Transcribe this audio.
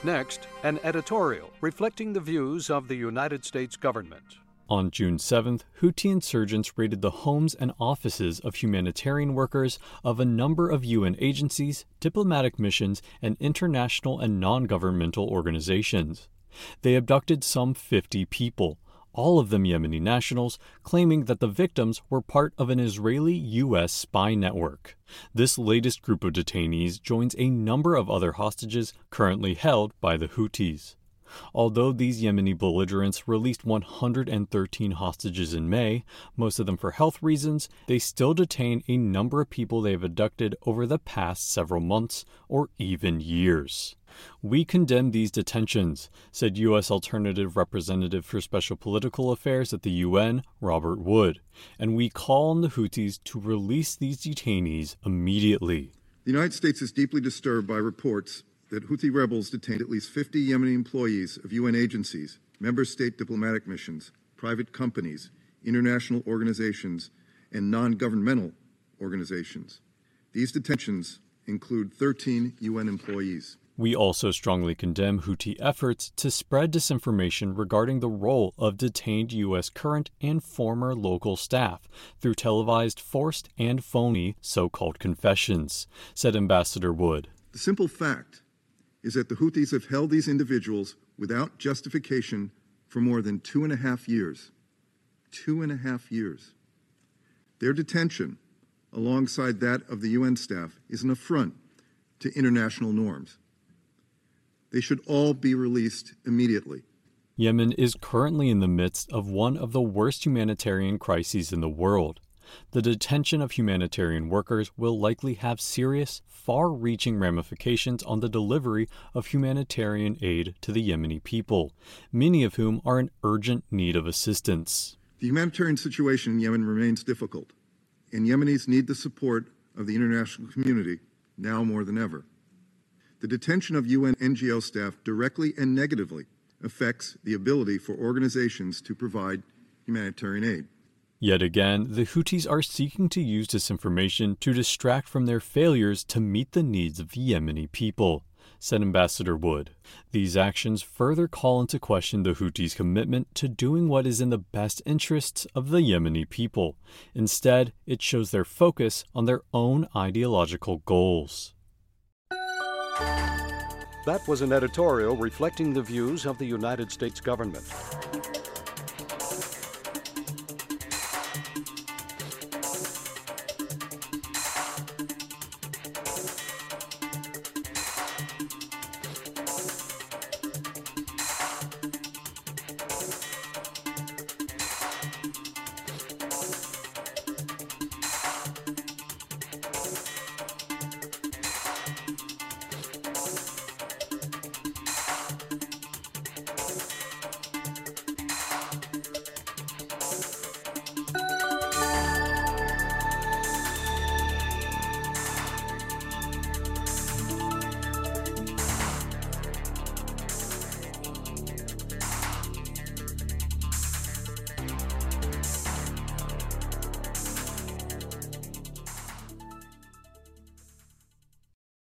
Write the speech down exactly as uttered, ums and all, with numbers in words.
Next, an editorial reflecting the views of the United States government. On June seventh, Houthi insurgents raided the homes and offices of humanitarian workers of a number of U N agencies, diplomatic missions, and international and non-governmental organizations. They abducted some fifty people, all of them Yemeni nationals, claiming that the victims were part of an Israeli-U S spy network. This latest group of detainees joins a number of other hostages currently held by the Houthis. Although these Yemeni belligerents released one hundred thirteen hostages in May, most of them for health reasons, they still detain a number of people they have abducted over the past several months or even years. We condemn these detentions, said U S Alternative Representative for Special Political Affairs at the U N, Robert Wood, and we call on the Houthis to release these detainees immediately. The United States is deeply disturbed by reports that Houthi rebels detained at least fifty Yemeni employees of U N agencies, member state diplomatic missions, private companies, international organizations, and non-governmental organizations. These detentions include thirteen U N employees. We also strongly condemn Houthi efforts to spread disinformation regarding the role of detained U S current and former local staff through televised forced and phony so-called confessions, said Ambassador Wood. The simple fact is that the Houthis have held these individuals without justification for more than two and a half years. Two and a half years. Their detention, alongside that of the U N staff, is an affront to international norms. They should all be released immediately. Yemen is currently in the midst of one of the worst humanitarian crises in the world. The detention of humanitarian workers will likely have serious, far-reaching ramifications on the delivery of humanitarian aid to the Yemeni people, many of whom are in urgent need of assistance. The humanitarian situation in Yemen remains difficult, and Yemenis need the support of the international community now more than ever. The detention of U N N G O staff directly and negatively affects the ability for organizations to provide humanitarian aid. Yet again, the Houthis are seeking to use disinformation to distract from their failures to meet the needs of the Yemeni people, said Ambassador Wood. These actions further call into question the Houthis' commitment to doing what is in the best interests of the Yemeni people. Instead, it shows their focus on their own ideological goals. That was an editorial reflecting the views of the United States government.